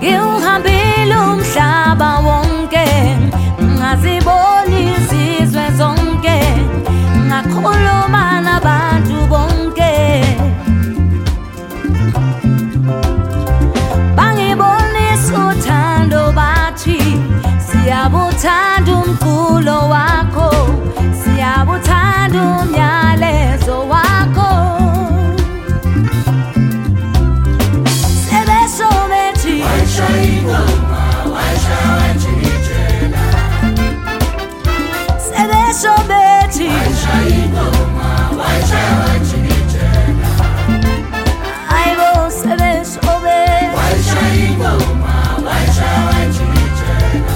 ngiuhambile umhlaba wonke, ngazibona izizwe zonke, ngakhuluma nabantu bonke. Bangibonisa uthando bathi siyabuthanda umculo wakho, siyabuthanda umyalezo wakho. Sebesho bethi wayishaya ingoma, wayishaya wajikijela. Sebesho bethi wayishaya ingoma, wayishaya wajikijela. Ayibo sebesho bethi wayishaya ingoma, wayishaya wajikijela.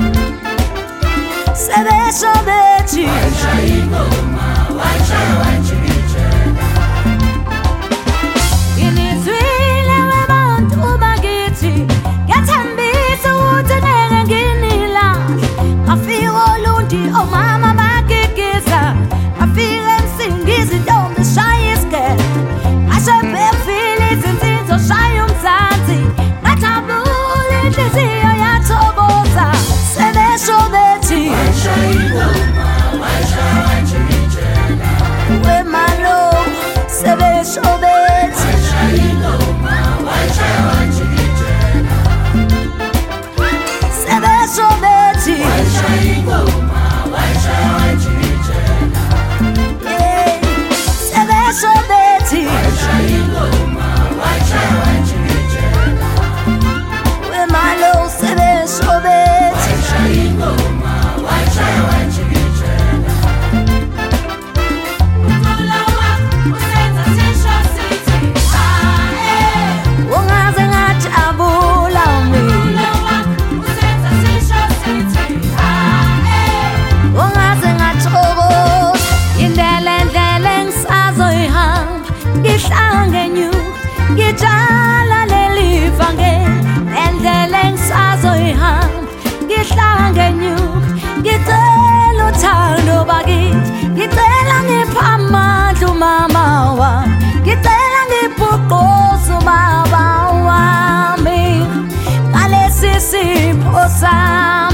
Sebesho bethi wayishaya ingoma, wayishaya wajikijela. Inizwile webantu bakithi, ngiyathembisa ukuthi ngeke nginilahle. Ngafika olundi omama bagigiza, ngafika emsingisi intombi shaya isigele, ngasho befile izinsinzo shaya umzansi, ngajabula inhliziyo yathokoza. Sebesho bethi wayishaya ingoma, wayishaya wajikijela. Wemalo sebesho bethi wayishaya ingoma, wayishaya wajikijela. Sebesho bethi wayishaya ingoma, wayishaya wajikijela. Sebesho bethi wayishaya ingoma, wayishaya wajikijela. Wemalo sebesho bethi wayishaya ingoma, wayishaya wajikijela. Umculo wakho usenza sisho sithi ungaze ngajabula mina. Umculo wakho usenza sisho sithi ungaze ngathokoza. Indlela engisazoyihamba, ngihlala ngenyuka, ngitshala lelifa ngendlela engisazoyihamba, ngihlala ngenyuka, ngicela uthando bakithi, ngicela ngipha amandla umama wami, ngicela ngibhuqoze ubaba wami ngalesi sipho sami.